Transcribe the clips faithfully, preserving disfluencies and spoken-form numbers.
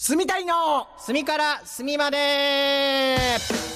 住みたいの隅から隅まで。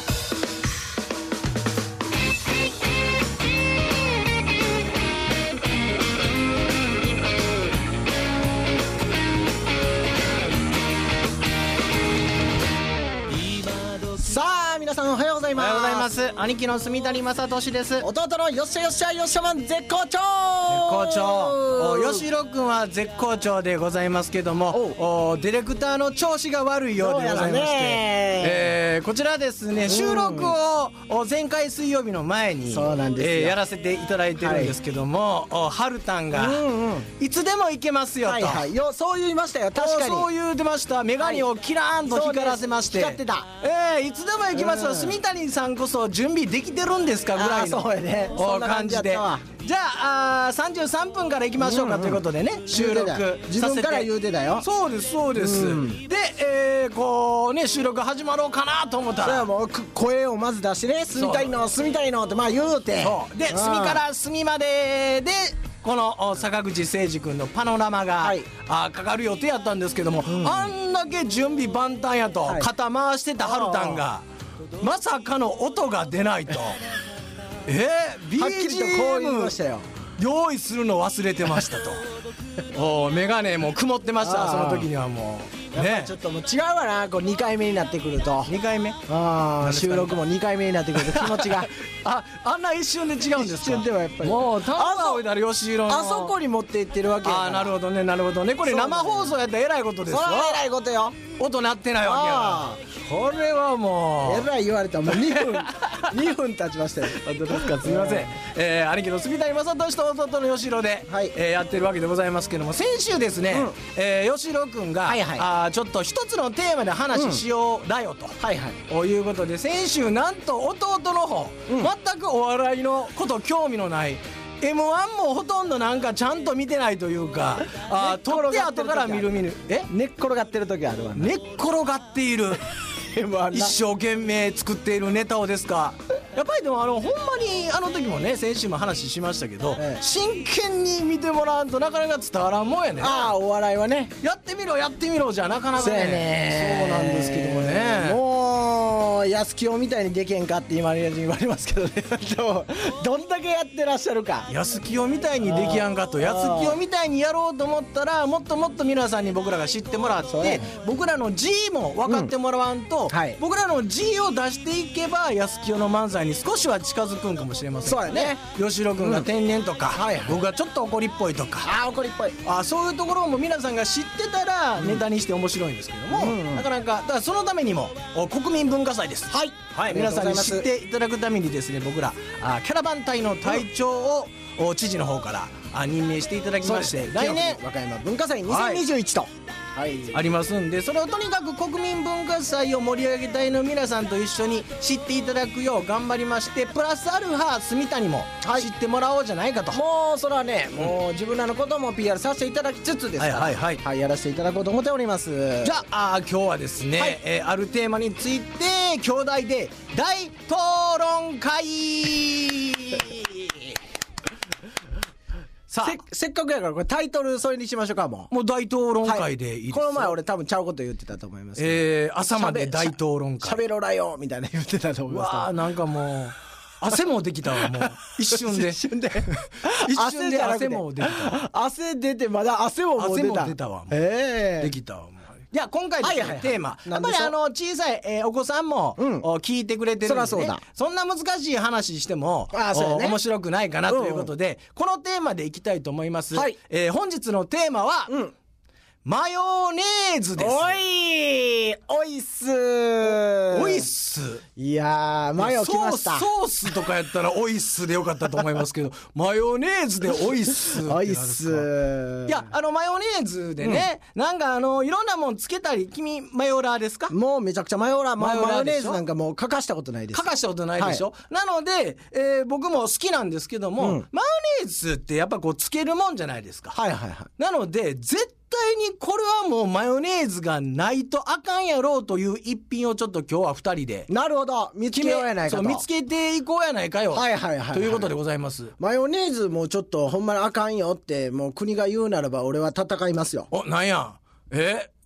さあ皆さんおはようございます。 おはようございます。兄貴の住谷正俊です。 弟のよっしゃよっしゃよっしゃマン絶好調。絶好調。吉郎くんは絶好調でございますけども、おディレクターの調子が悪いようでございまして、えー、こちらですね、収録を前回水曜日の前に、 そうなんですよ、 えー、やらせていただいてるんですけども、はい、ハルタンが、うんうん、いつでも行けますよと、 はいはい、よそう言いましたよ。確かにそう言うてました。メガネをキラーンと光らせまして、 光ってた、 えー、いつでも行きますよ、うん、住谷さんこそ準備できてるんですかぐらいの感じで、じゃあ、あさんじゅうさんぷんから行きましょうかということでね、うんうん、収録させて、 自分から言うてたよ。 そうですそうです、うん、で、えー、こうね収録始まろうかなと思ったら、 それはもう声をまず出してね、住みたいの住みたいのってまあ言うて、 そうで、隅から隅まででこの坂口誠二君のパノラマが、はい、あかかる予定やったんですけども、うん、あんだけ準備万端やと、はい、肩回してたハルタンがまさかの音が出ないとえー、ビージーエム 用意するの忘れてましたとおメガネも曇ってました。その時にはもうね、ちょっともう違うわな、こうにかいめになってくると。 にかいめ、 あ収録もにかいめになってくると気持ちがああんな一瞬で違うんですか。 一瞬ではやっぱりもうタワー置いたら吉色のあそこに持っていってるわけやから。 あなるほどねなるほどね。これ生放送やったらえらいことですよ。 それはえらいことよ。 音鳴ってないわけやから。これはもうえらい言われた。もうにふんにふん経ちましたよ。 本当ですか。すみません、えー、兄貴の住谷正俊と弟の吉郎で、はいえー、やってるわけでございますけども、先週ですね、うんえー、吉郎くんが、はいはい、あちょっと一つのテーマで話しようだよと、うんはいはい、いうことで、先週なんと弟の方、うん、全くお笑いのこと興味のないエムワン もほとんどなんかちゃんと見てないというかあ撮って後から見る見るえ寝っ転がってる時あるわな。 寝っ転がっている一生懸命作っているネタをですか。やっぱりでもあのほんまにあの時もね先週も話しましたけど、ええ、真剣に見てもらうとなかなか伝わらんもんやね。 ああお笑いはね、 やってみろやってみろじゃなかなかね。そうね、そうなんですけどもね、 もう安清みたいにでけんかって今言われますけどねどんだけやってらっしゃるか。 安清みたいにできやんかと。安清みたいにやろうと思ったらもっともっと皆さんに僕らが知ってもらって、ね、僕らの G も分かってもらわんと、うんはい、僕らの G を出していけば安清の漫才に少しは近づくんかもしれません。 そうやね。 吉郎君が天然とか、うんはいはい、僕がちょっと怒りっぽいとか、 あ怒りっぽいあそういうところも皆さんが知ってたらネタにして面白いんですけども、うん、なかなかだからそのためにも国民文化祭です。はい、はい、皆さんに知っていただくためにですね、僕らあキャラバン隊の隊長を、うん、知事の方からあ任命していただきまして、来年和歌山文化祭にせんにじゅういちと、はいはい、ありますんで、それをとにかく国民文化祭を盛り上げたいの皆さんと一緒に知っていただくよう頑張りまして、プラスアルファ住谷も知ってもらおうじゃないかと、はい、 もうそれはね、うん、もう自分らのことも ピーアール させていただきつつですから、はいはいはいはい、やらせていただこうと思っております。 じゃあ、あ今日はですね、はいえー、あるテーマについて兄弟で大討論会さあ せ, せっかくやからこれタイトルそれにしましょうか。もうもう大討論会でいいですよ、 はい、この前俺多分ちゃうこと言ってたと思います、 えー、朝まで大討論会しゃべろらよみたいな言ってたと思います。 わーなんかもう汗もできたわもう一瞬で一瞬で一瞬で汗もできた汗出てまだ汗ももう出た汗も出たわもう、えー、できたわもう。いや今回ですね、はいはいはい、テーマやっぱりあの小さい、えー、お子さんも、うん、聞いてくれてるんで、ね、そ, そうだそんな難しい話してもああそう、ね、面白くないかなということで、うんうん、このテーマでいきたいと思います、はいえー、本日のテーマは、うんマヨネーズです。 おいおいっすおいっすいやーマヨ来ました。 ソースとかやったらおいっすでよかったと思いますけどマヨネーズでおいっすっておいっす。 いやあのマヨネーズでね、うん、なんかあのいろんなもんつけたり。君マヨラーですか。 もうめちゃくちゃマヨラーマヨラーマヨネーズなんかもうかかしたことないです。 かかしたことないでしょ、はい、なので、えー、僕も好きなんですけども、うん、マヨネーズってやっぱこうつけるもんじゃないですか。はいはいはい。なので絶対対にこれはもうマヨネーズがないとあかんやろうという一品をちょっと今日はふたりでなるほど見つけようやないかと。 そう見つけていこうやないかよ、はいはいはいはい、ということでございます。 マヨネーズもちょっとほんまにあかんよってもう国が言うならば俺は戦いますよ。 おなんやえ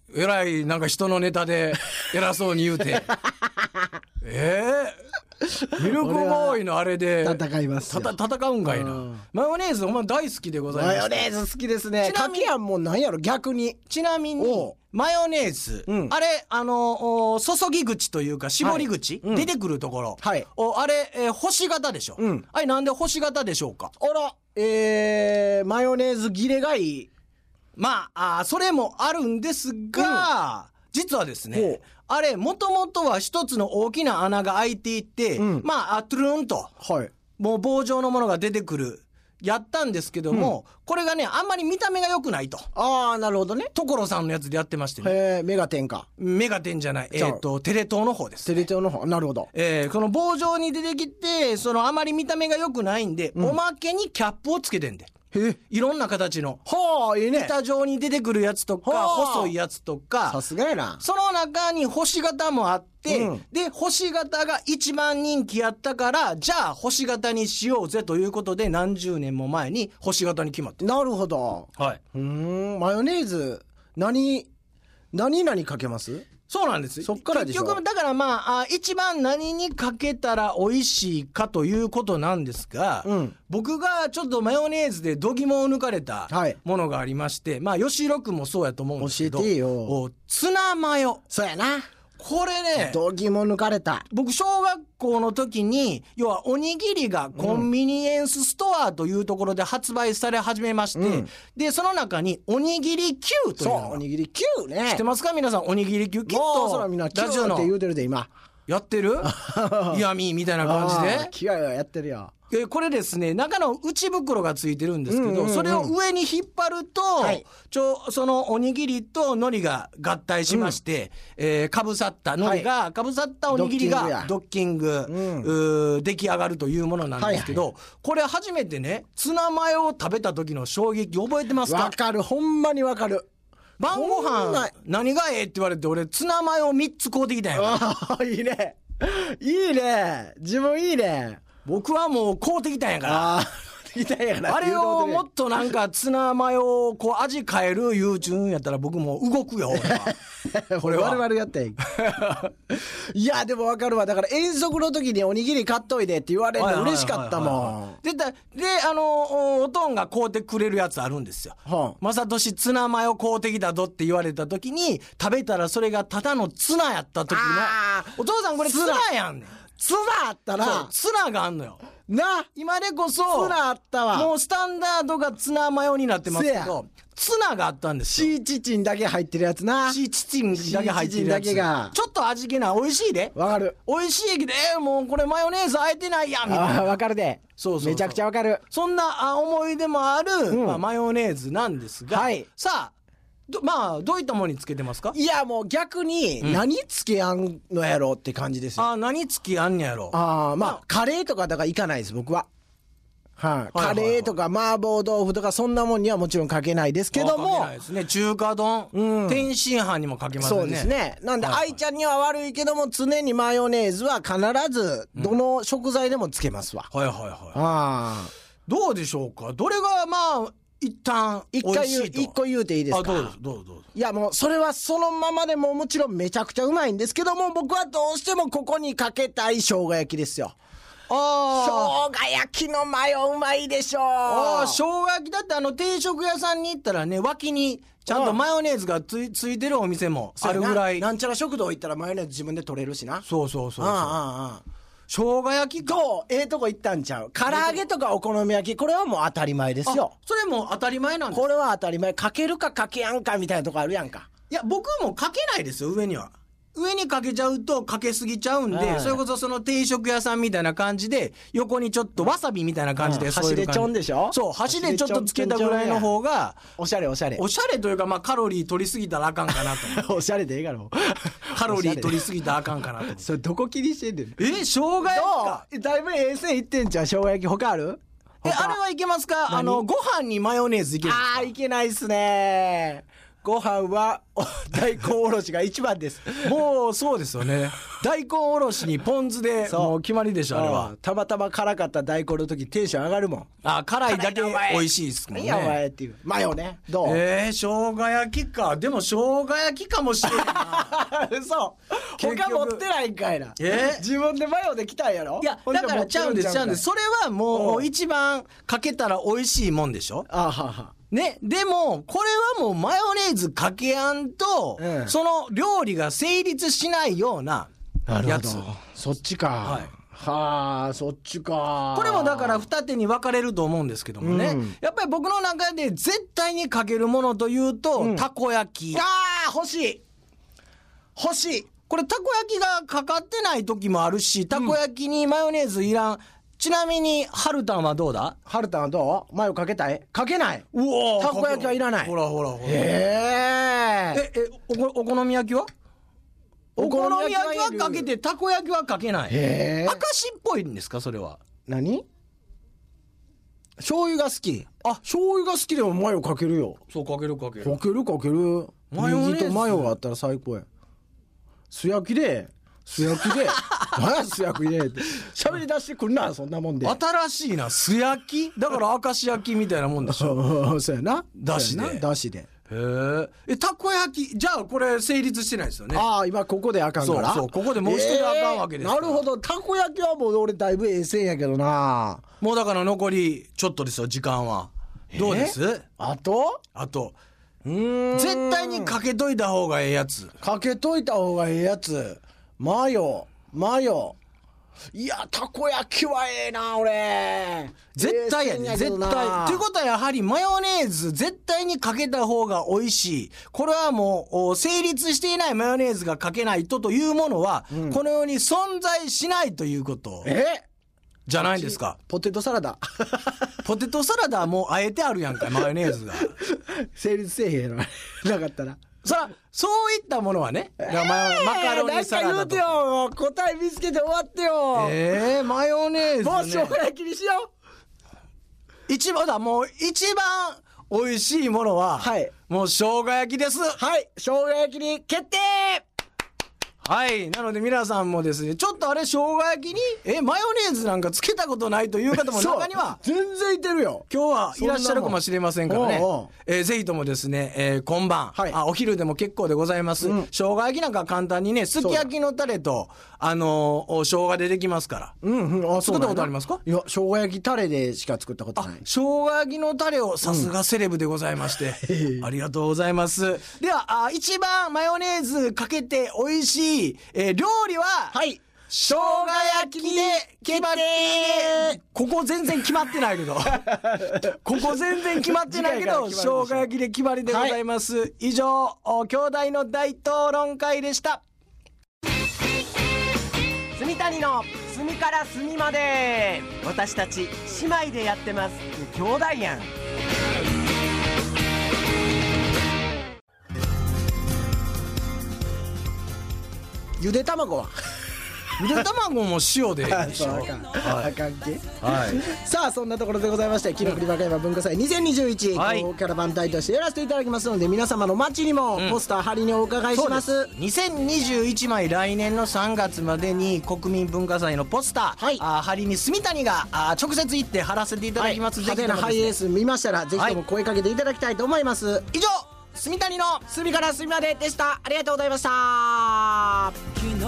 えらいなんか人のネタで偉そうに言うてえー、ミルクボーイのあれで戦いますよ。 たた戦うんかいな、うん、マヨネーズお前大好きでございます。 マヨネーズ好きですね。かけやんもんなんやろ逆に。 ちなみにマヨネーズ、うん、あれあの注ぎ口というか絞り口、はい、出てくるところ、はい、おあれ、えー、星型でしょ、うん、あれなんで星型でしょうか。 あら、えー、マヨネーズ切れがいい。 まあ、あそれもあるんですが、うん、実はですねあれもともとは一つの大きな穴が開いていて、うん、まあトゥルンと、はい、もう棒状のものが出てくるやったんですけども、うん、これがねあんまり見た目が良くないと。 ああなるほどね。 所さんのやつでやってましてね。 へえ、メガテンか。 メガテンじゃない、えー、とテレ東の方です、 ね、テレ東の方。なるほど。 えー、この棒状に出てきてそのあまり見た目が良くないんで、うん、おまけにキャップをつけてんで。いろんな形のはあいいね。 板状に出てくるやつとか、はあ、細いやつとか。 さすがやな。 その中に星型もあって、うん、で星型が一番人気やったからじゃあ星型にしようぜということで何十年も前に星型に決まって。 なるほど。はい。うーんマヨネーズ何何々かけます？ そうなんです。 そっからでしょ。 結局だからまあ、あ一番何にかけたら美味しいかということなんですが、うん、僕がちょっとマヨネーズで度肝を抜かれたものがありまして、はい、まあ吉六君もそうやと思うんですけど、 教えてよ。 ツナマヨ。 そうやな。 これね度肝抜かれた。 僕小学校の時に要はおにぎりがコンビニエンスストアというところで発売され始めまして、うん、でその中におにぎり Q というのが。 そうおにぎり Q ね。 知ってますか皆さん。おにぎり Q きっとそらみんな Q って言うてるで今やってるイヤミーみたいな感じで気合いはやってるよ。 これですね中の内袋がついてるんですけど、うんうんうん、それを上に引っ張ると、はい、ちょそのおにぎりと海苔が合体しまして、うんえー、かぶさった海苔が、はい、かぶさったおにぎりがドッキング、うん、出来上がるというものなんですけど、はいはい、これ初めてねツナマヨを食べた時の衝撃覚えてますか？ わかる。ほんまにわかる。 晩ご飯何がええって言われて俺ツナマヨみっつ買うてきたんやから。いいねいいね自分いいね。 僕はもう買うてきたんやから。 ああれをもっとなんかツナマヨをこう味変える言うちゅうんやったら僕も動くよ俺はこれ我々やっていやでも分かるわ。だから遠足の時におにぎり買っといでって言われるの嬉しかったもん。 でであのおとんが買うてくれるやつあるんですよ、はあ、まさとしツナマヨ買うてきたぞって言われた時に食べたらそれがただのツナやった時のお父さんこれツナやんねん。 ツナあったな。 そうツナがあんのよな。 今でこそツナあったわ。 もうスタンダードがツナマヨになってますけどツナがあったんですよ。 シーチチンだけ入ってるやつな。 シーチチンだけ入ってるやつだけがちょっと味気ない美味しいで。 わかる。 美味しいけどえー、もうこれマヨネーズあえてないやんみたいな。 あわかるで。 そうそうそうめちゃくちゃわかる。 そんな思い出もある、うんまあ、マヨネーズなんですが、はい、さあどまあどういったものにつけてますか？いやもう逆に何つけやんのやろって感じですよ、 うん、あ何つけやんのやろ。 あまあカレーとかだからいかないです僕は。はい、カレーとか麻婆豆腐とかそんなもんにはもちろんかけないですけども。 かけないですね。中華丼、うん、天津飯にもかけますね。 そうですね。なんで愛ちゃんには悪いけども常にマヨネーズは必ずどの食材でもつけますわ、 うん、はいはいはい。あどうでしょうか。どれがまあ一旦一回言う一個言うていいですか？ あどうぞどうぞどうぞ。 いやもうそれはそのままでももちろんめちゃくちゃうまいんですけども僕はどうしてもここにかけたい生姜焼きですよ。あ生姜焼きのマヨうまいでしょう。 あ生姜焼きだってあの定食屋さんに行ったらね脇にちゃんとマヨネーズがつ い, ついてるお店もあるぐらい。 なんちゃら食堂行ったらマヨネーズ自分で取れるしな。 そうそうそうそう。ああああ生姜焼きか。 どうええとこ行ったんちゃう。唐揚げとかお好み焼きこれはもう当たり前ですよ。 それも当たり前なんです。 これは当たり前。かけるかかけやんかみたいなとこあるやんか。 いや僕もかけないですよ上には。上にかけちゃうとかけすぎちゃうんで、はい、それこそその定食屋さんみたいな感じで横にちょっとわさびみたいな感じで、うん、 箸でちょんでしょ。 そう箸でちょっとつけたぐらいの方がおしゃれおしゃれおしゃれというかまあカロリー取りすぎたらあかんかなとおしゃれでええがろカロリー取りすぎたらあかんかなとそれどこ気にしてんねん。 え生姜焼きかだいぶ衛生いってんちゃう。生姜焼き他ある？ えあれはいけますか？あのご飯にマヨネーズいけるんですか？ あーいけないっすね。 ご飯は大根おろしが一番です。 もうそうですよね。大根おろしにポン酢でもう決まりでしょあれは。 たまたま辛かった大根の時テンション上がるもん。 あ、辛いだけ美味しいですもんね。 いやお前っていうマヨね。どう？ えー、生姜焼きか。でも生姜焼きかもしれんな。 嘘。他持ってないんかいな。 えー、 自分でマヨで来たんやろ。 いやだからちゃうんですちゃうんです。それはもう一番かけたら美味しいもんでしょ。 あはは。 ね、でもこれはもうマヨネーズかけやんと、うん、その料理が成立しないようなやつ。 そっちか。はい。はあ、そっちか。 これもだから二手に分かれると思うんですけどもね、うん、やっぱり僕の中で絶対にかけるものというと、うん、たこ焼き。 ああ、欲しい欲しい。 これたこ焼きがかかってない時もあるし、たこ焼きにマヨネーズいらん。ちなみにハルタンはどうだ？ ハルタンはどう？マヨかけたい？かけない。 うおー、 たこ焼きはいらない。 ほらほらほら。 へー。 ええおこお好み焼きは？お好み焼きはかけてたこ焼きはかけない。 へー。 明石っぽいんですかそれは？ 何？醤油が好き。あ、醤油が好きでもマヨかけるよ。 そうかけるかける。 かけるかける。 マヨネーズネギとマヨがあったら最高や。素焼きで。素焼きで何や素焼きでって喋り出してくるなそんなもんで。 新しいな。素焼きだから明石焼きみたいなもんでしょ。 そうやな。 だしでだしで。 へーえたこ焼きじゃあこれ成立してないですよね。 ああ今ここであかんから。 そうそうここでもう一人あかんわけですから、 えー、なるほど。たこ焼きはもう俺だいぶええせんやけどな。 もうだから残りちょっとですよ時間は。どうです、えー、 あとあとうーん絶対にかけといた方がええやつ。 かけといた方がええやつ。マヨマヨ。いやたこ焼きはええな俺。 絶対やね、絶対。ということはやはりマヨネーズ絶対にかけた方が美味しい。これはもう成立していないマヨネーズがかけないとというものは、うん、このように存在しないということえじゃないですか。 ポテトサラダポテトサラダはもうあえてあるやんかマヨネーズが成立せえへんのなかったら。 そらそういったものはね、えー、マカロニサラダとか。 なんか言うてよ答え見つけて終わってよ。 えー、マヨネーズね。 もう生姜焼きにしよう。一番だもう一番美味しいものは、はい、もう生姜焼きです。 はい生姜焼きに決定。 はいなので皆さんもですねちょっとあれ生姜焼きにえマヨネーズなんかつけたことないという方も中には全然いてるよ今日はいらっしゃるかもしれませんからね。おうおう、えー、ぜひともですね、えー、今晩、はい、あお昼でも結構でございます、うん、生姜焼きなんか簡単にねすき焼きのタレとあのー、生姜でできますから。 うんうんあ作ったことありますか？ いや生姜焼きタレでしか作ったことない。 生姜焼きのタレをさすがセレブでございまして、うん、ありがとうございます。ではあ一番マヨネーズかけて美味しい、えー、料理ははい生姜焼きで決まってここ全然決まってないけどここ全然決まってないけど生姜焼きで決まりでございます、はい、以上兄弟の大討論会でした。 住谷の隅から隅まで私たち姉妹でやってます。兄弟やん。 ゆで卵はゆで卵も塩でいいでしょ。 あかん、はい、あかんけ、 はい、 さあそんなところでございまして紀の国和歌山文化祭にせんにじゅういち、はい、キャラバン隊としてやらせていただきますので皆様の街にもポスター貼りにお伺いします、 うん、にせんにじゅういちまい来年のさんがつまでに国民文化祭のポスター、はい、あ貼りに住谷があ直接行って貼らせていただきます、 はい、派手なハイエース見ましたらぜひとも声かけていただきたいと思います、はい、 以上住谷の隅から隅まででした。ありがとうございました。 昨日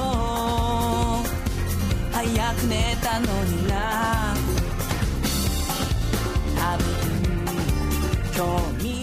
早く寝たのにな多分今日